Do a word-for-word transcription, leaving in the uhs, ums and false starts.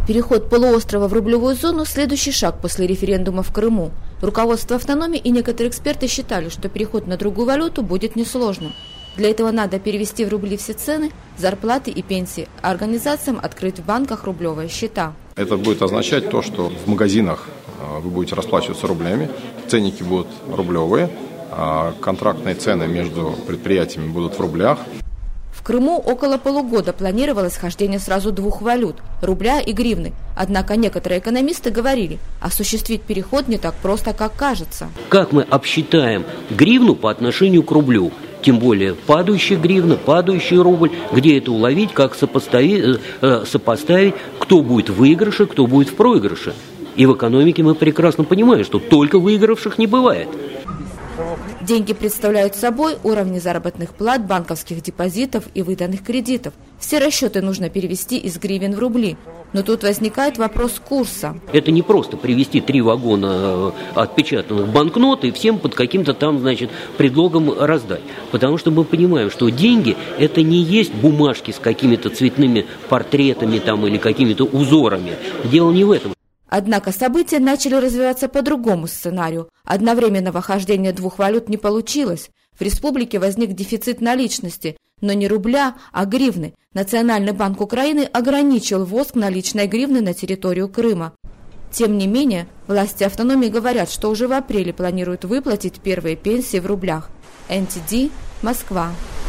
Переход полуострова в рублевую зону – следующий шаг после референдума в Крыму. Руководство автономии и некоторые эксперты считали, что переход на другую валюту будет несложным. Для этого надо перевести в рубли все цены, зарплаты и пенсии, а организациям открыть в банках рублевые счета. Это будет означать то, что в магазинах вы будете расплачиваться рублями, ценники будут рублевые, а контрактные цены между предприятиями будут в рублях. В Крыму около полугода планировалось хождение сразу двух валют – рубля и гривны. Однако некоторые экономисты говорили, осуществить переход не так просто, как кажется. Как мы обсчитаем гривну по отношению к рублю? Тем более падающая гривна, падающий рубль, где это уловить, как сопоставить, э, сопоставить, кто будет в выигрыше, кто будет в проигрыше. И в экономике мы прекрасно понимаем, что только выигравших не бывает. Деньги представляют собой уровни заработных плат, банковских депозитов и выданных кредитов. Все расчеты нужно перевести из гривен в рубли. Но тут возникает вопрос курса. Это не просто привезти три вагона отпечатанных банкнот и всем под каким-то там, значит, предлогом раздать. Потому что мы понимаем, что деньги – это не есть бумажки с какими-то цветными портретами там или какими-то узорами. Дело не в этом. Однако события начали развиваться по другому сценарию. Одновременного хождения двух валют не получилось. В республике возник дефицит наличности, но не рубля, а гривны. Национальный банк Украины ограничил ввоз наличной гривны на территорию Крыма. Тем не менее, власти автономии говорят, что уже в апреле планируют выплатить первые пенсии в рублях. эн ти ди, Москва.